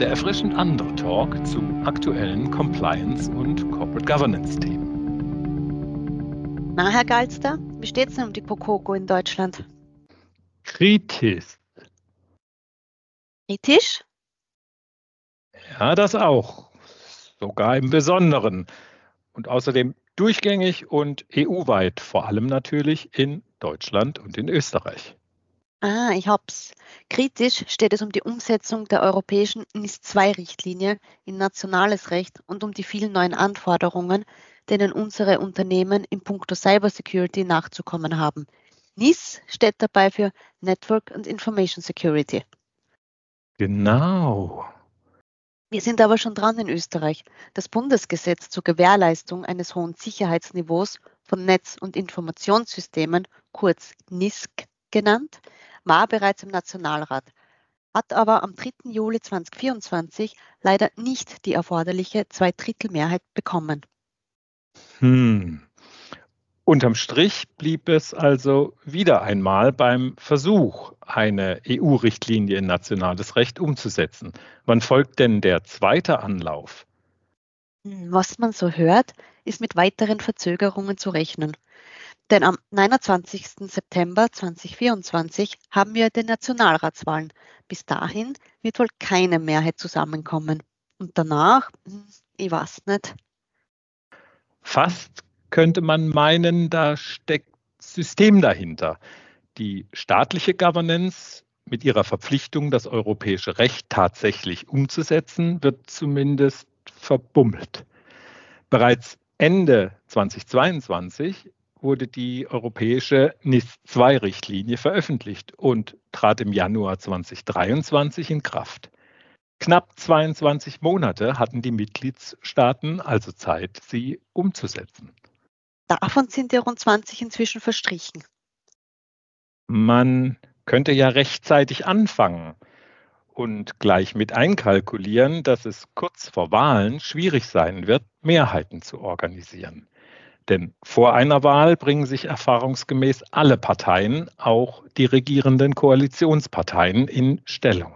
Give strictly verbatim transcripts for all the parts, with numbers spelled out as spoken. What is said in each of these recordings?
der erfrischend andere Talk zu aktuellen Compliance- und Corporate Governance-Themen. Na, Herr Galster, wie steht es denn um die COCOCO in Deutschland? Kritisch. Kritisch? Ja, das auch. Sogar im Besonderen. Und außerdem durchgängig und E U-weit, vor allem natürlich in Deutschland und in Österreich. Ah, ich hab's. Kritisch steht es um die Umsetzung der europäischen N I S zwei Richtlinie in nationales Recht und um die vielen neuen Anforderungen, denen unsere Unternehmen in puncto Cybersecurity nachzukommen haben. N I S steht dabei für Network and Information Security. Genau. Wir sind aber schon dran in Österreich. Das Bundesgesetz zur Gewährleistung eines hohen Sicherheitsniveaus von Netz- und Informationssystemen, kurz N I S C genannt, war bereits im Nationalrat, hat aber am dritten Juli zweitausendvierundzwanzig leider nicht die erforderliche Zweidrittelmehrheit bekommen. Hm. Unterm Strich blieb es also wieder einmal beim Versuch, eine E U-Richtlinie in nationales Recht umzusetzen. Wann folgt denn der zweite Anlauf? Was man so hört, ist mit weiteren Verzögerungen zu rechnen. Denn am neunundzwanzigsten September zweitausendvierundzwanzig haben wir die Nationalratswahlen. Bis dahin wird wohl keine Mehrheit zusammenkommen. Und danach, ich weiß nicht. Fast könnte man meinen, da steckt System dahinter. Die staatliche Governance mit ihrer Verpflichtung, das europäische Recht tatsächlich umzusetzen, wird zumindest verbummelt. Bereits Ende zweitausendzweiundzwanzig wurde die europäische N I S zwei Richtlinie veröffentlicht und trat im Januar zweitausenddreiundzwanzig in Kraft. Knapp zweiundzwanzig Monate hatten die Mitgliedstaaten also Zeit, sie umzusetzen. Davon sind ja rund zwanzig inzwischen verstrichen. Man könnte ja rechtzeitig anfangen und gleich mit einkalkulieren, dass es kurz vor Wahlen schwierig sein wird, Mehrheiten zu organisieren. Denn vor einer Wahl bringen sich erfahrungsgemäß alle Parteien, auch die regierenden Koalitionsparteien, in Stellung.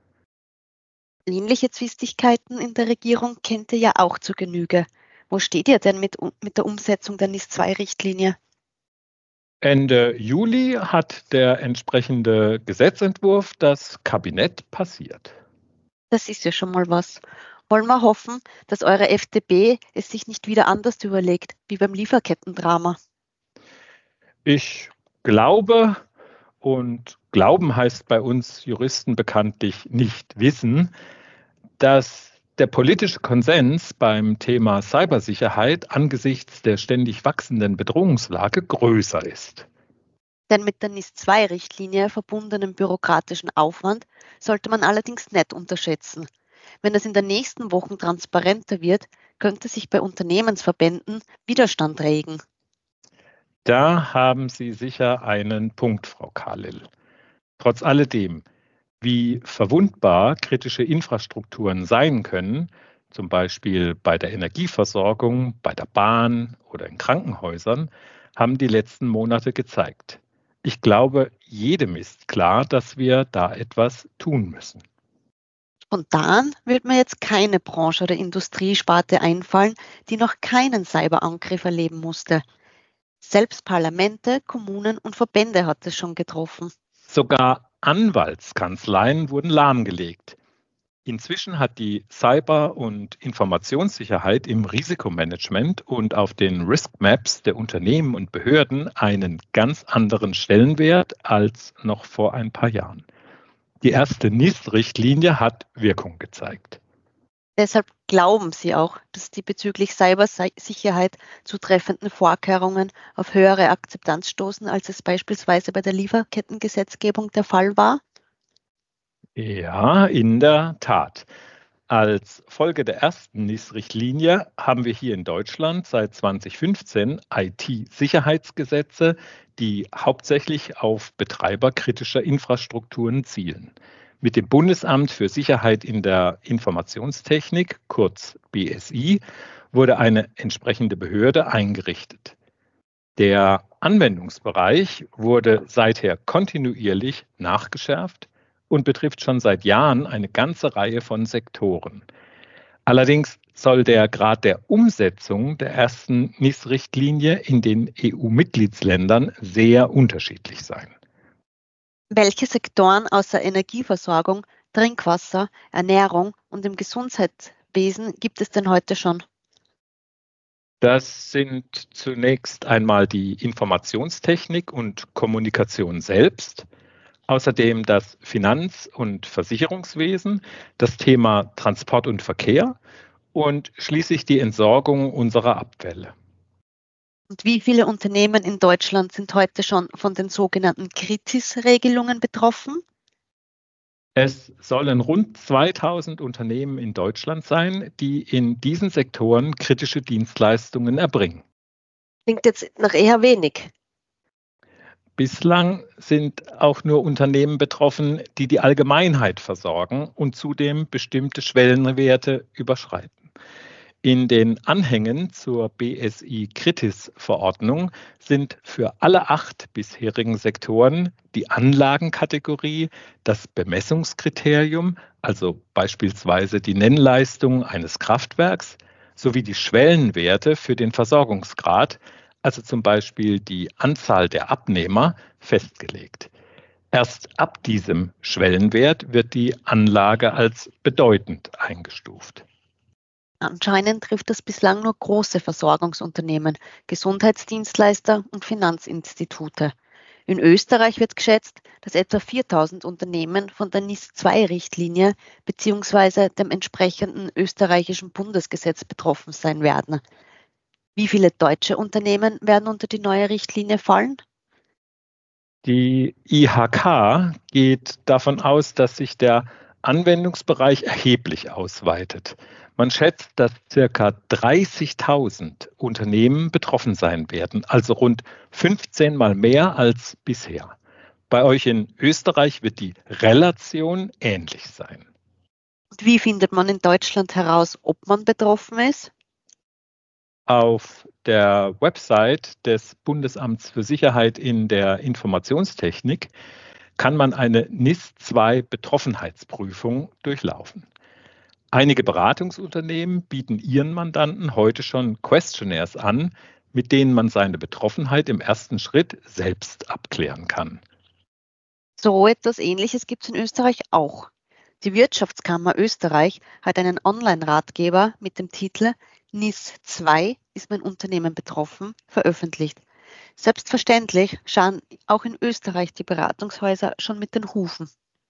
Ähnliche Zwistigkeiten in der Regierung kennt ihr ja auch zur Genüge. Wo steht ihr denn mit, mit der Umsetzung der N I S zwei Richtlinie? Ende Juli hat der entsprechende Gesetzentwurf das Kabinett passiert. Das ist ja schon mal was. Wollen wir hoffen, dass eure F D P es sich nicht wieder anders überlegt, wie beim Lieferkettendrama? Ich glaube, und Glauben heißt bei uns Juristen bekanntlich nicht wissen, dass der politische Konsens beim Thema Cybersicherheit angesichts der ständig wachsenden Bedrohungslage größer ist. Denn mit der N I S zwei Richtlinie verbundenen bürokratischen Aufwand sollte man allerdings nicht unterschätzen. Wenn es in den nächsten Wochen transparenter wird, könnte sich bei Unternehmensverbänden Widerstand regen. Da haben Sie sicher einen Punkt, Frau Kalil. Trotz alledem, wie verwundbar kritische Infrastrukturen sein können, zum Beispiel bei der Energieversorgung, bei der Bahn oder in Krankenhäusern, haben die letzten Monate gezeigt. Ich glaube, jedem ist klar, dass wir da etwas tun müssen. Spontan wird mir jetzt keine Branche oder Industriesparte einfallen, die noch keinen Cyberangriff erleben musste. Selbst Parlamente, Kommunen und Verbände hat es schon getroffen. Sogar Anwaltskanzleien wurden lahmgelegt. Inzwischen hat die Cyber- und Informationssicherheit im Risikomanagement und auf den Risk Maps der Unternehmen und Behörden einen ganz anderen Stellenwert als noch vor ein paar Jahren. Die erste N I S-Richtlinie hat Wirkung gezeigt. Deshalb glauben Sie auch, dass die bezüglich Cybersicherheit zutreffenden Vorkehrungen auf höhere Akzeptanz stoßen, als es beispielsweise bei der Lieferkettengesetzgebung der Fall war? Ja, in der Tat. Als Folge der ersten N I S-Richtlinie haben wir hier in Deutschland seit zweitausendfünfzehn I T-Sicherheitsgesetze, die hauptsächlich auf Betreiber kritischer Infrastrukturen zielen. Mit dem Bundesamt für Sicherheit in der Informationstechnik, kurz B S I, wurde eine entsprechende Behörde eingerichtet. Der Anwendungsbereich wurde seither kontinuierlich nachgeschärft und betrifft schon seit Jahren eine ganze Reihe von Sektoren. Allerdings soll der Grad der Umsetzung der ersten N I S-Richtlinie in den E U-Mitgliedsländern sehr unterschiedlich sein. Welche Sektoren außer Energieversorgung, Trinkwasser, Ernährung und im Gesundheitswesen gibt es denn heute schon? Das sind zunächst einmal die Informationstechnik und Kommunikation selbst, außerdem das Finanz- und Versicherungswesen, das Thema Transport und Verkehr und schließlich die Entsorgung unserer Abfälle. Und wie viele Unternehmen in Deutschland sind heute schon von den sogenannten Kritis-Regelungen betroffen? Es sollen rund zweitausend Unternehmen in Deutschland sein, die in diesen Sektoren kritische Dienstleistungen erbringen. Klingt jetzt nach eher wenig. Bislang sind auch nur Unternehmen betroffen, die die Allgemeinheit versorgen und zudem bestimmte Schwellenwerte überschreiten. In den Anhängen zur B S I-Kritis-Verordnung sind für alle acht bisherigen Sektoren die Anlagenkategorie, das Bemessungskriterium, also beispielsweise die Nennleistung eines Kraftwerks, sowie die Schwellenwerte für den Versorgungsgrad, also zum Beispiel die Anzahl der Abnehmer, festgelegt. Erst ab diesem Schwellenwert wird die Anlage als bedeutend eingestuft. Anscheinend trifft das bislang nur große Versorgungsunternehmen, Gesundheitsdienstleister und Finanzinstitute. In Österreich wird geschätzt, dass etwa viertausend Unternehmen von der N I S zwei Richtlinie bzw. dem entsprechenden österreichischen Bundesgesetz betroffen sein werden. Wie viele deutsche Unternehmen werden unter die neue Richtlinie fallen? Die I H K geht davon aus, dass sich der Anwendungsbereich erheblich ausweitet. Man schätzt, dass ca. dreißigtausend Unternehmen betroffen sein werden, also rund fünfzehn Mal mehr als bisher. Bei euch in Österreich wird die Relation ähnlich sein. Und wie findet man in Deutschland heraus, ob man betroffen ist? Auf der Website des Bundesamts für Sicherheit in der Informationstechnik kann man eine N I S zwei Betroffenheitsprüfung durchlaufen. Einige Beratungsunternehmen bieten ihren Mandanten heute schon Questionnaires an, mit denen man seine Betroffenheit im ersten Schritt selbst abklären kann. So etwas Ähnliches gibt es in Österreich auch. Die Wirtschaftskammer Österreich hat einen Online-Ratgeber mit dem Titel N I S zwei ist mein Unternehmen betroffen veröffentlicht. Selbstverständlich schauen auch in Österreich die Beratungshäuser schon mit den Hufen.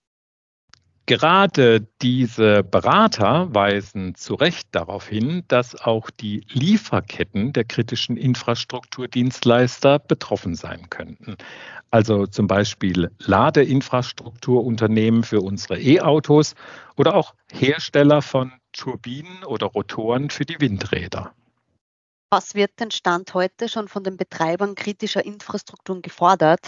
Gerade diese Berater weisen zu Recht darauf hin, dass auch die Lieferketten der kritischen Infrastrukturdienstleister betroffen sein könnten. Also zum Beispiel Ladeinfrastrukturunternehmen für unsere E-Autos oder auch Hersteller von Turbinen oder Rotoren für die Windräder. Was wird denn Stand heute schon von den Betreibern kritischer Infrastrukturen gefordert?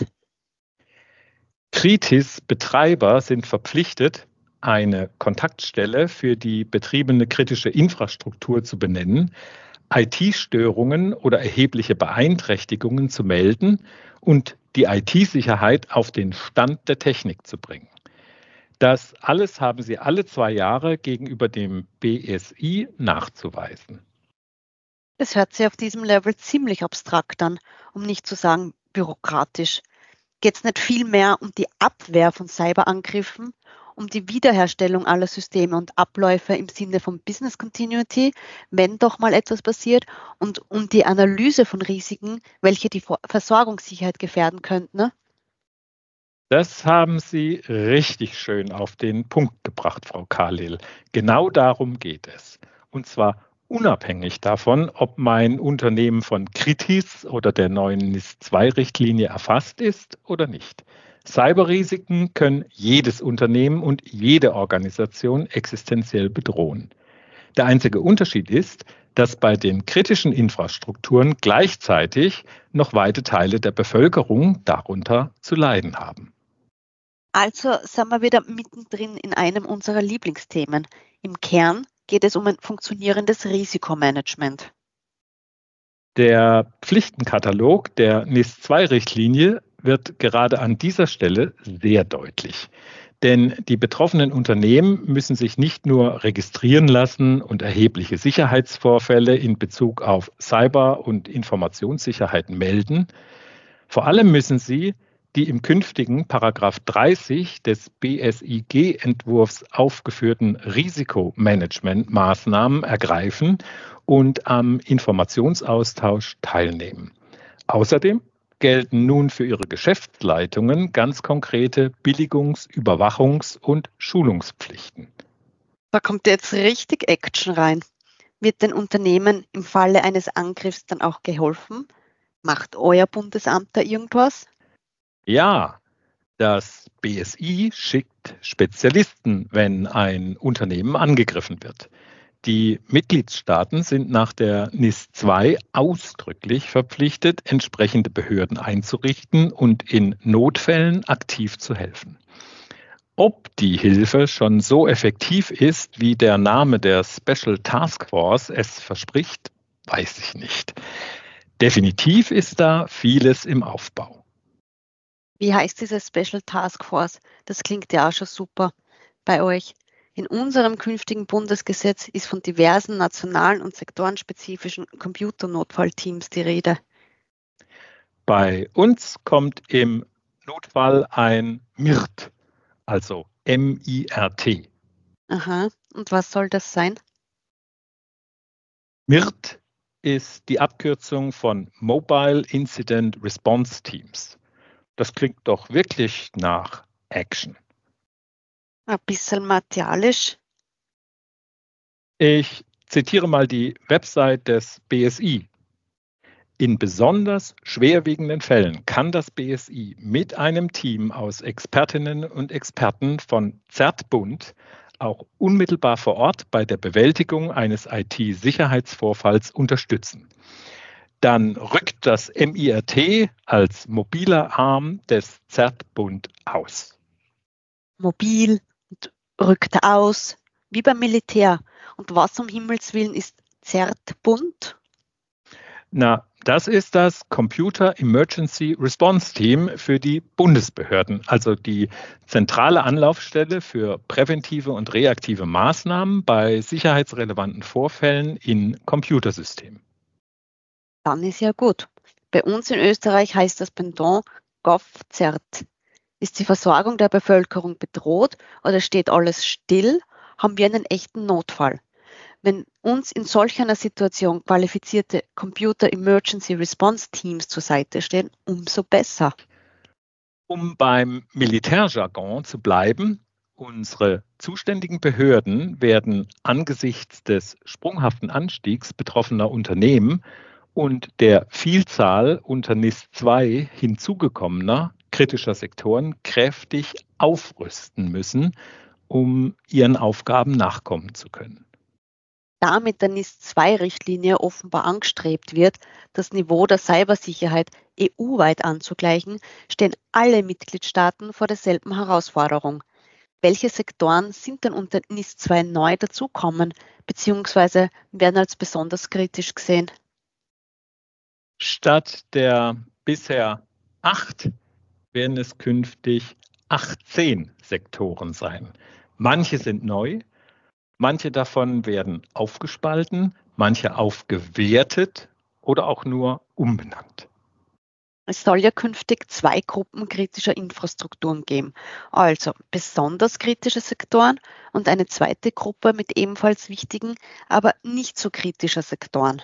Kritis-Betreiber sind verpflichtet, eine Kontaktstelle für die betriebene kritische Infrastruktur zu benennen, I T-Störungen oder erhebliche Beeinträchtigungen zu melden und die I T-Sicherheit auf den Stand der Technik zu bringen. Das alles haben sie alle zwei Jahre gegenüber dem B S I nachzuweisen. Es hört sich auf diesem Level ziemlich abstrakt an, um nicht zu sagen bürokratisch. Geht es nicht viel mehr um die Abwehr von Cyberangriffen, um die Wiederherstellung aller Systeme und Abläufe im Sinne von Business Continuity, wenn doch mal etwas passiert, und um die Analyse von Risiken, welche die Versorgungssicherheit gefährden könnten? Ne? Das haben Sie richtig schön auf den Punkt gebracht, Frau Kalil. Genau darum geht es. Und zwar unabhängig davon, ob mein Unternehmen von Kritis oder der neuen N I S zwei Richtlinie erfasst ist oder nicht. Cyberrisiken können jedes Unternehmen und jede Organisation existenziell bedrohen. Der einzige Unterschied ist, dass bei den kritischen Infrastrukturen gleichzeitig noch weite Teile der Bevölkerung darunter zu leiden haben. Also sind wir wieder mittendrin in einem unserer Lieblingsthemen. Im Kern geht es um ein funktionierendes Risikomanagement. Der Pflichtenkatalog der N I S zwei Richtlinie wird gerade an dieser Stelle sehr deutlich. Denn die betroffenen Unternehmen müssen sich nicht nur registrieren lassen und erhebliche Sicherheitsvorfälle in Bezug auf Cyber- und Informationssicherheit melden. Vor allem müssen sie die im künftigen Paragraph dreißig des B S I G-Entwurfs aufgeführten Risikomanagementmaßnahmen ergreifen und am Informationsaustausch teilnehmen. Außerdem gelten nun für ihre Geschäftsleitungen ganz konkrete Billigungs-, Überwachungs- und Schulungspflichten. Da kommt jetzt richtig Action rein. Wird den Unternehmen im Falle eines Angriffs dann auch geholfen? Macht euer Bundesamt da irgendwas? Ja, das B S I schickt Spezialisten, wenn ein Unternehmen angegriffen wird. Die Mitgliedstaaten sind nach der N I S zwei ausdrücklich verpflichtet, entsprechende Behörden einzurichten und in Notfällen aktiv zu helfen. Ob die Hilfe schon so effektiv ist, wie der Name der Special Task Force es verspricht, weiß ich nicht. Definitiv ist da vieles im Aufbau. Wie heißt diese Special Task Force? Das klingt ja auch schon super bei euch. In unserem künftigen Bundesgesetz ist von diversen nationalen und sektorenspezifischen Computernotfallteams die Rede. Bei uns kommt im Notfall ein M I R T, also M I R T. Aha, und was soll das sein? M I R T ist die Abkürzung von Mobile Incident Response Teams. Das klingt doch wirklich nach Action. Ein bisschen martialisch. Ich zitiere mal die Website des B S I. In besonders schwerwiegenden Fällen kann das B S I mit einem Team aus Expertinnen und Experten von Zertbund auch unmittelbar vor Ort bei der Bewältigung eines I T-Sicherheitsvorfalls unterstützen. Dann rückt das M I R T als mobiler Arm des Zertbund aus. Mobil und rückt aus, wie beim Militär. Und was um Himmels Willen ist Zertbund? Na, das ist das Computer Emergency Response Team für die Bundesbehörden, also die zentrale Anlaufstelle für präventive und reaktive Maßnahmen bei sicherheitsrelevanten Vorfällen in Computersystemen. Dann ist ja gut. Bei uns in Österreich heißt das Pendant GovZert. Ist die Versorgung der Bevölkerung bedroht oder steht alles still? Haben wir einen echten Notfall? Wenn uns in solch einer Situation qualifizierte Computer Emergency Response Teams zur Seite stehen, umso besser. Um beim Militärjargon zu bleiben, unsere zuständigen Behörden werden angesichts des sprunghaften Anstiegs betroffener Unternehmen und der Vielzahl unter N I S zwei hinzugekommener kritischer Sektoren kräftig aufrüsten müssen, um ihren Aufgaben nachkommen zu können. Da mit der N I S zwei Richtlinie offenbar angestrebt wird, das Niveau der Cybersicherheit E U-weit anzugleichen, stehen alle Mitgliedstaaten vor derselben Herausforderung. Welche Sektoren sind denn unter N I S zwei neu dazukommen bzw. werden als besonders kritisch gesehen? Statt der bisher acht werden es künftig achtzehn Sektoren sein. Manche sind neu, manche davon werden aufgespalten, manche aufgewertet oder auch nur umbenannt. Es soll ja künftig zwei Gruppen kritischer Infrastrukturen geben, also besonders kritische Sektoren und eine zweite Gruppe mit ebenfalls wichtigen, aber nicht so kritischer Sektoren.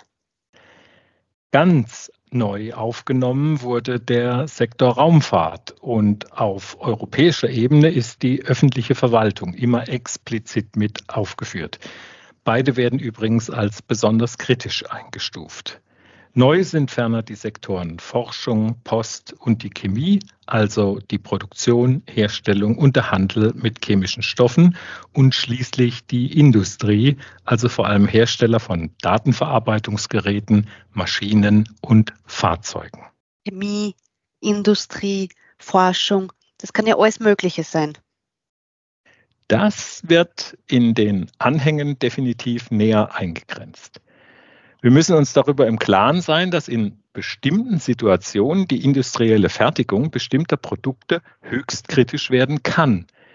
Ganz neu aufgenommen wurde der Sektor Raumfahrt und auf europäischer Ebene ist die öffentliche Verwaltung immer explizit mit aufgeführt. Beide werden übrigens als besonders kritisch eingestuft. Neu sind ferner die Sektoren Forschung, Post und die Chemie, also die Produktion, Herstellung und der Handel mit chemischen Stoffen und schließlich die Industrie, also vor allem Hersteller von Datenverarbeitungsgeräten, Maschinen und Fahrzeugen. Chemie, Industrie, Forschung, das kann ja alles Mögliche sein. Das wird in den Anhängen definitiv näher eingegrenzt. Wir müssen uns darüber im Klaren sein, dass in bestimmten Situationen die industrielle Fertigung bestimmter Produkte höchst kritisch werden kann.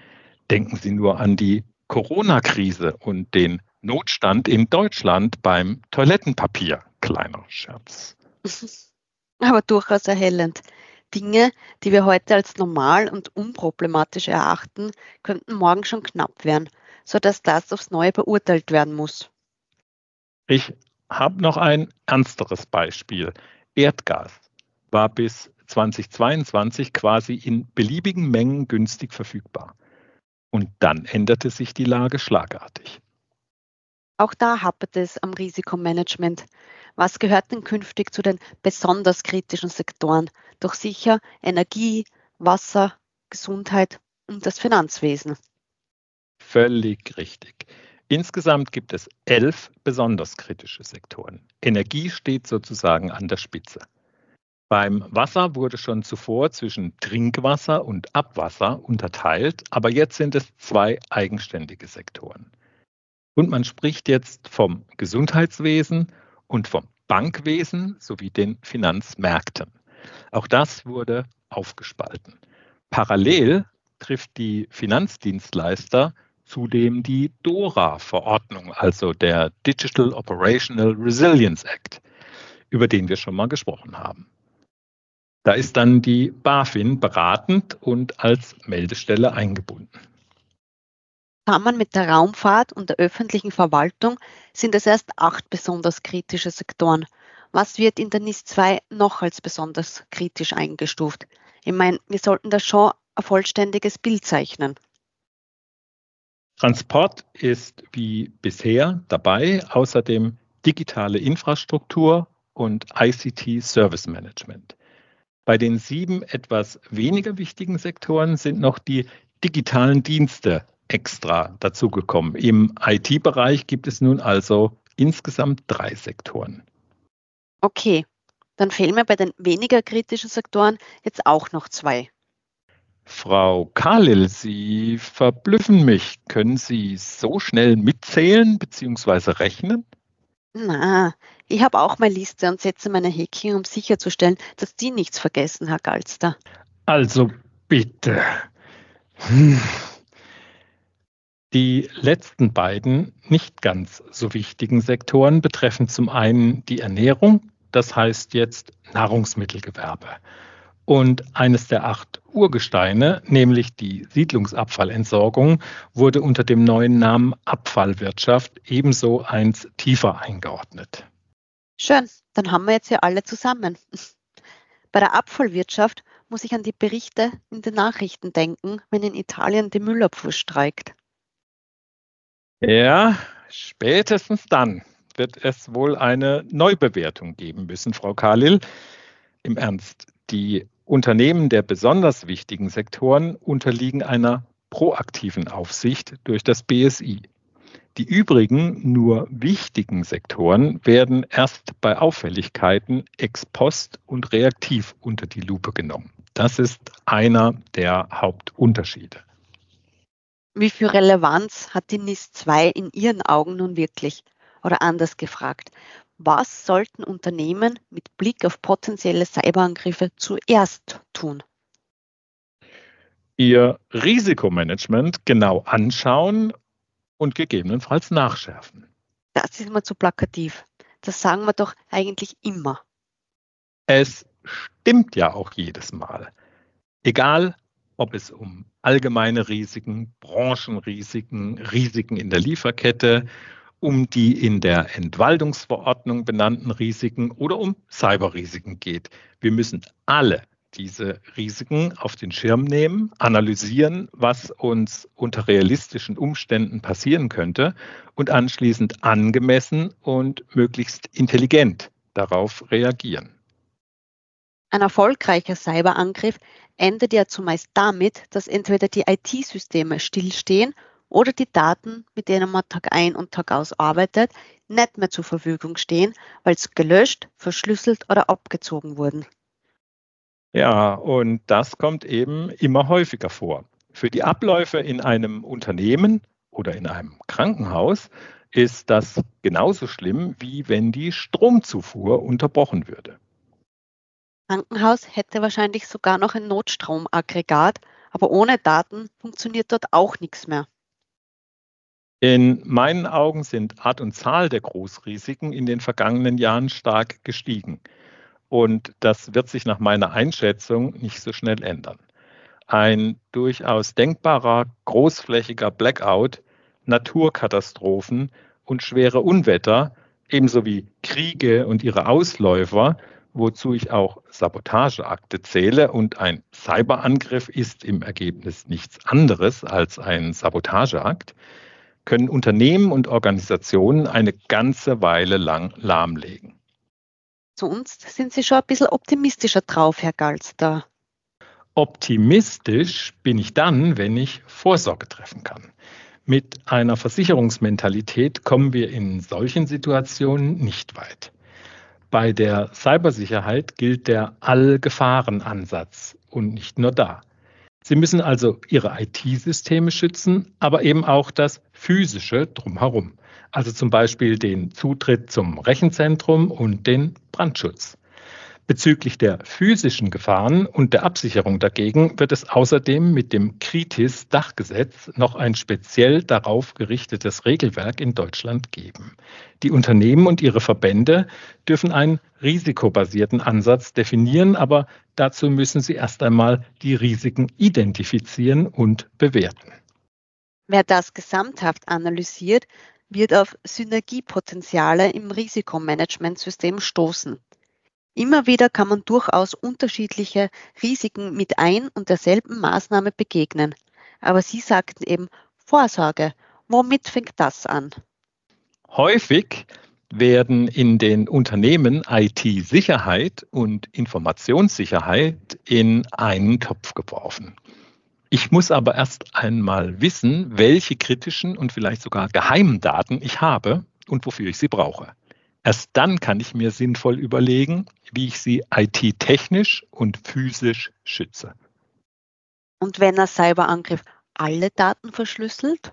Denken Sie nur an die Corona-Krise und den Notstand in Deutschland beim Toilettenpapier. Kleiner Scherz. Aber durchaus erhellend. Dinge, die wir heute als normal und unproblematisch erachten, könnten morgen schon knapp werden, sodass das aufs Neue beurteilt werden muss. Ich habe noch ein ernsteres Beispiel. Erdgas war bis zweitausendzweiundzwanzig quasi in beliebigen Mengen günstig verfügbar. Und dann änderte sich die Lage schlagartig. Auch da hapert es am Risikomanagement. Was gehört denn künftig zu den besonders kritischen Sektoren? Doch sicher Energie, Wasser, Gesundheit und das Finanzwesen. Völlig richtig. Insgesamt gibt es elf besonders kritische Sektoren. Energie steht sozusagen an der Spitze. Beim Wasser wurde schon zuvor zwischen Trinkwasser und Abwasser unterteilt, aber jetzt sind es zwei eigenständige Sektoren. Und man spricht jetzt vom Gesundheitswesen und vom Bankwesen sowie den Finanzmärkten. Auch das wurde aufgespalten. Parallel trifft die Finanzdienstleister zudem die DORA-Verordnung, also der Digital Operational Resilience Act, über den wir schon mal gesprochen haben. Da ist dann die BaFin beratend und als Meldestelle eingebunden. Zusammen mit der Raumfahrt und der öffentlichen Verwaltung sind es erst acht besonders kritische Sektoren. Was wird in der N I S zwei noch als besonders kritisch eingestuft? Ich meine, wir sollten da schon ein vollständiges Bild zeichnen. Transport ist wie bisher dabei, außerdem digitale Infrastruktur und I C T Service Management. Bei den sieben etwas weniger wichtigen Sektoren sind noch die digitalen Dienste extra dazugekommen. Im I T-Bereich gibt es nun also insgesamt drei Sektoren. Okay, dann fehlen mir bei den weniger kritischen Sektoren jetzt auch noch zwei. Frau Kalil, Sie verblüffen mich. Können Sie so schnell mitzählen bzw. rechnen? Na, ich habe auch meine Liste und setze meine Häkchen, um sicherzustellen, dass Sie nichts vergessen, Herr Galster. Also bitte. Hm. Die letzten beiden nicht ganz so wichtigen Sektoren betreffen zum einen die Ernährung, das heißt jetzt Nahrungsmittelgewerbe. Und eines der acht Urgesteine, nämlich die Siedlungsabfallentsorgung, wurde unter dem neuen Namen Abfallwirtschaft ebenso eins tiefer eingeordnet. Schön, dann haben wir jetzt ja alle zusammen. Bei der Abfallwirtschaft muss ich an die Berichte in den Nachrichten denken, wenn in Italien die Müllabfuhr streikt. Ja, spätestens dann wird es wohl eine Neubewertung geben müssen, Frau Kalil. Im Ernst, die Unternehmen der besonders wichtigen Sektoren unterliegen einer proaktiven Aufsicht durch das B S I. Die übrigen nur wichtigen Sektoren werden erst bei Auffälligkeiten ex post und reaktiv unter die Lupe genommen. Das ist einer der Hauptunterschiede. Wie viel Relevanz hat die N I S zwei in Ihren Augen nun wirklich? Oder anders gefragt, was sollten Unternehmen mit Blick auf potenzielle Cyberangriffe zuerst tun? Ihr Risikomanagement genau anschauen und gegebenenfalls nachschärfen. Das ist mal zu plakativ. Das sagen wir doch eigentlich immer. Es stimmt ja auch jedes Mal. Egal, ob es um allgemeine Risiken, Branchenrisiken, Risiken in der Lieferkette, um die in der Entwaldungsverordnung benannten Risiken oder um Cyberrisiken geht. Wir müssen alle diese Risiken auf den Schirm nehmen, analysieren, was uns unter realistischen Umständen passieren könnte und anschließend angemessen und möglichst intelligent darauf reagieren. Ein erfolgreicher Cyberangriff endet ja zumeist damit, dass entweder die I T-Systeme stillstehen oder die Daten, mit denen man Tag ein und Tag aus arbeitet, nicht mehr zur Verfügung stehen, weil sie gelöscht, verschlüsselt oder abgezogen wurden. Ja, und das kommt eben immer häufiger vor. Für die Abläufe in einem Unternehmen oder in einem Krankenhaus ist das genauso schlimm, wie wenn die Stromzufuhr unterbrochen würde. Krankenhaus hätte wahrscheinlich sogar noch ein Notstromaggregat, Aber ohne Daten funktioniert dort auch nichts mehr. In meinen Augen sind Art und Zahl der Großrisiken in den vergangenen Jahren stark gestiegen. Und das wird sich nach meiner Einschätzung nicht so schnell ändern. Ein durchaus denkbarer großflächiger Blackout, Naturkatastrophen und schwere Unwetter, ebenso wie Kriege und ihre Ausläufer, wozu ich auch Sabotageakte zähle, und ein Cyberangriff ist im Ergebnis nichts anderes als ein Sabotageakt, können Unternehmen und Organisationen eine ganze Weile lang lahmlegen. Sonst sind Sie schon ein bisschen optimistischer drauf, Herr Galster. Optimistisch bin ich dann, wenn ich Vorsorge treffen kann. Mit einer Versicherungsmentalität kommen wir in solchen Situationen nicht weit. Bei der Cybersicherheit gilt der Allgefahren-Ansatz und nicht nur da. Sie müssen also Ihre I T-Systeme schützen, aber eben auch das Physische drumherum. Also zum Beispiel den Zutritt zum Rechenzentrum und den Brandschutz. Bezüglich der physischen Gefahren und der Absicherung dagegen wird es außerdem mit dem KRITIS-Dachgesetz noch ein speziell darauf gerichtetes Regelwerk in Deutschland geben. Die Unternehmen und ihre Verbände dürfen einen risikobasierten Ansatz definieren, aber dazu müssen sie erst einmal die Risiken identifizieren und bewerten. Wer das gesamthaft analysiert, wird auf Synergiepotenziale im Risikomanagementsystem stoßen. Immer wieder kann man durchaus unterschiedliche Risiken mit ein und derselben Maßnahme begegnen. Aber Sie sagten eben Vorsorge. Womit fängt das an? Häufig werden in den Unternehmen I T-Sicherheit und Informationssicherheit in einen Topf geworfen. Ich muss aber erst einmal wissen, welche kritischen und vielleicht sogar geheimen Daten ich habe und wofür ich sie brauche. Erst dann kann ich mir sinnvoll überlegen, wie ich sie I T-technisch und physisch schütze. Und wenn ein Cyberangriff alle Daten verschlüsselt?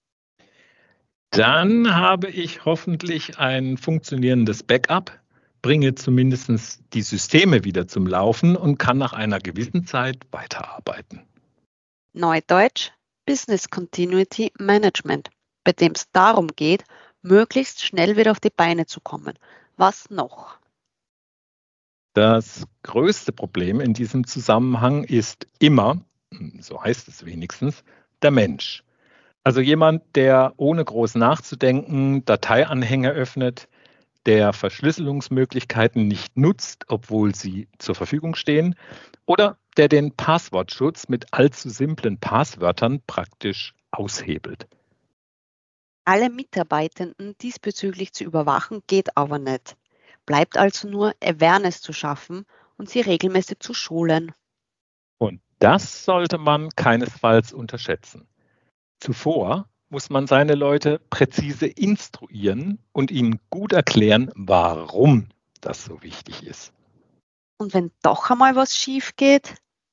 Dann habe ich hoffentlich ein funktionierendes Backup, bringe zumindest die Systeme wieder zum Laufen und kann nach einer gewissen Zeit weiterarbeiten. Neudeutsch Business Continuity Management, bei dem es darum geht, möglichst schnell wieder auf die Beine zu kommen. Was noch? Das größte Problem in diesem Zusammenhang ist immer, so heißt es wenigstens, der Mensch. Also jemand, der ohne groß nachzudenken Dateianhänge öffnet, der Verschlüsselungsmöglichkeiten nicht nutzt, obwohl sie zur Verfügung stehen, oder der den Passwortschutz mit allzu simplen Passwörtern praktisch aushebelt. Alle Mitarbeitenden diesbezüglich zu überwachen, geht aber nicht. Bleibt also nur, Awareness zu schaffen und sie regelmäßig zu schulen. Und das sollte man keinesfalls unterschätzen. Zuvor muss man seine Leute präzise instruieren und ihnen gut erklären, warum das so wichtig ist. Und wenn doch einmal was schief geht?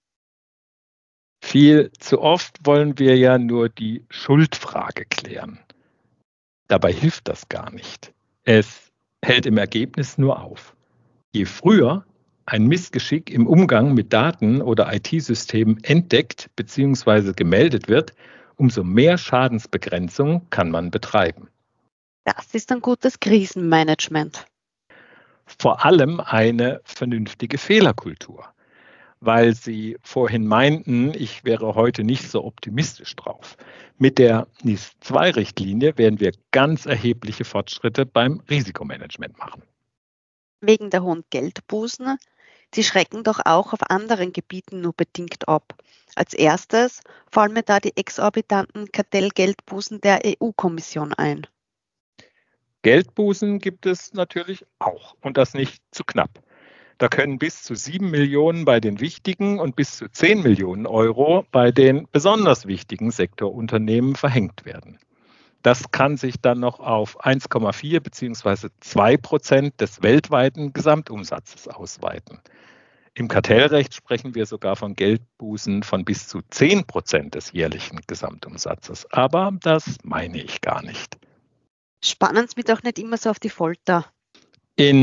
Viel zu oft wollen wir ja nur die Schuldfrage klären. Dabei hilft das gar nicht. Es hält im Ergebnis nur auf. Je früher ein Missgeschick im Umgang mit Daten oder I T-Systemen entdeckt bzw. gemeldet wird, umso mehr Schadensbegrenzung kann man betreiben. Das ist ein gutes Krisenmanagement. Vor allem eine vernünftige Fehlerkultur. Weil Sie vorhin meinten, ich wäre heute nicht so optimistisch drauf. Mit der N I S zwei Richtlinie werden wir ganz erhebliche Fortschritte beim Risikomanagement machen. Wegen der hohen Geldbußen, die schrecken doch auch auf anderen Gebieten nur bedingt ab. Als erstes fallen mir da die exorbitanten Kartellgeldbußen der E U-Kommission ein. Geldbußen gibt es natürlich auch und das nicht zu knapp. Da können bis zu sieben Millionen bei den wichtigen und bis zu zehn Millionen Euro bei den besonders wichtigen Sektorunternehmen verhängt werden. Das kann sich dann noch auf eins Komma vier bzw. zwei Prozent des weltweiten Gesamtumsatzes ausweiten. Im Kartellrecht sprechen wir sogar von Geldbußen von bis zu zehn Prozent des jährlichen Gesamtumsatzes. Aber das meine ich gar nicht. Spannen Sie mich doch nicht immer so auf die Folter. In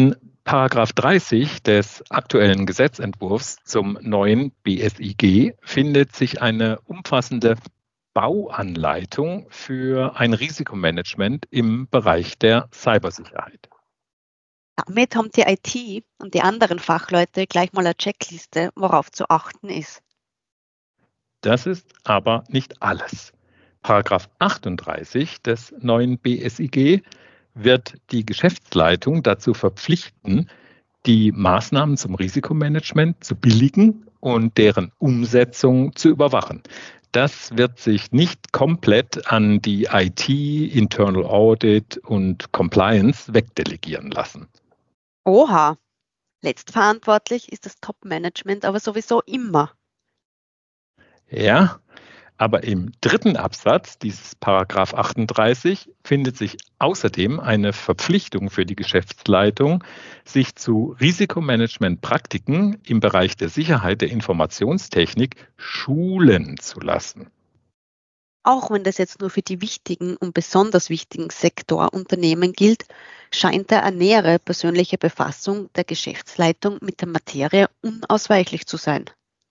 Paragraph dreißig des aktuellen Gesetzentwurfs zum neuen B S I G findet sich eine umfassende Bauanleitung für ein Risikomanagement im Bereich der Cybersicherheit. Damit haben die I T und die anderen Fachleute gleich mal eine Checkliste, worauf zu achten ist. Das ist aber nicht alles. Paragraph achtunddreißig des neuen B S I G wird die Geschäftsleitung dazu verpflichten, die Maßnahmen zum Risikomanagement zu billigen und deren Umsetzung zu überwachen. Das wird sich nicht komplett an die I T, Internal Audit und Compliance wegdelegieren lassen. Oha, letztverantwortlich ist das Top-Management aber sowieso immer. Ja, aber im dritten Absatz dieses Paragraph achtunddreißig findet sich außerdem eine Verpflichtung für die Geschäftsleitung, sich zu Risikomanagementpraktiken im Bereich der Sicherheit der Informationstechnik schulen zu lassen. Auch wenn das jetzt nur für die wichtigen und besonders wichtigen Sektorunternehmen gilt, scheint eine nähere persönliche Befassung der Geschäftsleitung mit der Materie unausweichlich zu sein.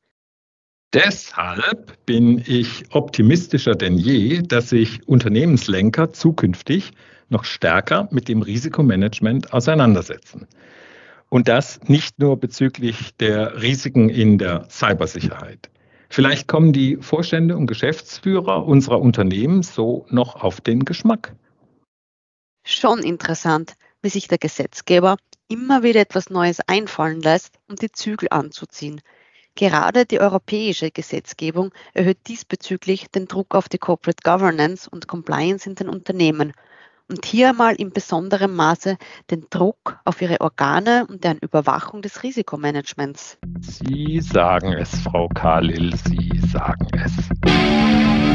Deshalb bin ich optimistischer denn je, dass sich Unternehmenslenker zukünftig noch stärker mit dem Risikomanagement auseinandersetzen. Und das nicht nur bezüglich der Risiken in der Cybersicherheit. Vielleicht kommen die Vorstände und Geschäftsführer unserer Unternehmen so noch auf den Geschmack. Schon interessant, wie sich der Gesetzgeber immer wieder etwas Neues einfallen lässt, um die Zügel anzuziehen. Gerade die europäische Gesetzgebung erhöht diesbezüglich den Druck auf die Corporate Governance und Compliance in den Unternehmen und hier mal in besonderem Maße den Druck auf ihre Organe und deren Überwachung des Risikomanagements. Sie sagen es, Frau Kalil, Sie sagen es.